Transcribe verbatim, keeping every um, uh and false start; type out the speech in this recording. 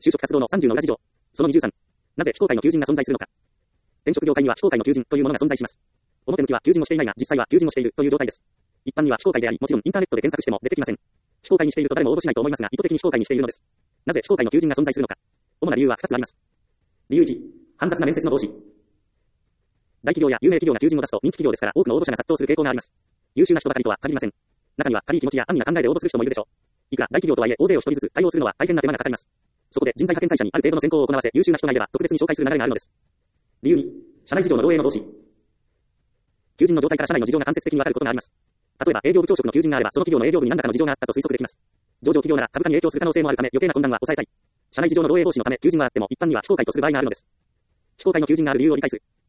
就職活動のさんじゅうの裏事情。そのにじゅうさん。なぜ非公開の求人が存在するのか。転職業界には非公開の求人というものが存在します。表向きは求人をしていないが、実際は求人をしているという状態です。一般には非公開であり、もちろんインターネットで検索しても出てきません。非公開にしていると誰も応募しないと思いますが、意図的に非公開にしているのです。なぜ非公開の求人が存在するのか。主な理由はふたつあります。理由いち、煩雑な面接の防止。大企業や有名企業が求人を出すと人気企業ですから多くの応募者が殺到する傾向があります。優秀な人ばかりとは限りません。中には軽い気持ちや安易な考えで応募する人もいるでしょう。いくら大企業とはいえ大勢を一人ずつ対応するのは大変な手間がかかります。そこで人材派遣会社にある程度の選考を行わせ優秀な人がいれば特別に紹介する流れがあるのです。理由に、社内事情の漏洩の防止。求人の状態から社内の事情が間接的にわかることがあります。例えば営業部長職の求人があればその企業の営業部に何らかの事情があったと推測できます。上場企業なら株価に影響する可能性もあるため余計な混乱は抑えたい。社内事情の漏洩防止のため求人はあっても一般には非公開とする場合があるのです。非公開の求人がある理由を理解する。